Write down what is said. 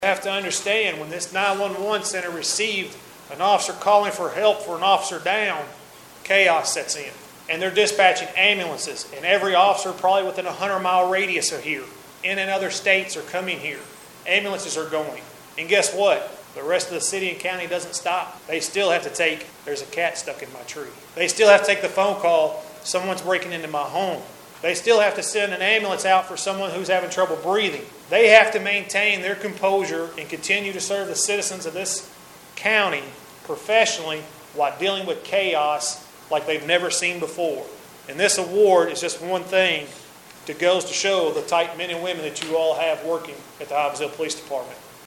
You have to understand, when this 911 center received an officer calling for help for an officer down, chaos sets in. And they're dispatching ambulances, and every officer probably within a 100-mile radius are here. In and other states are coming here. Ambulances are going. And guess what? The rest of the city and county doesn't stop. They still have to take, there's a cat stuck in my tree. They still have to take the phone call, someone's breaking into my home. They still have to send an ambulance out for someone who's having trouble breathing. They have to maintain their composure and continue to serve the citizens of this county professionally while dealing with chaos like they've never seen before. And this award is just one thing that goes to show the type men and women that you all have working at the Hopkinsville Police Department.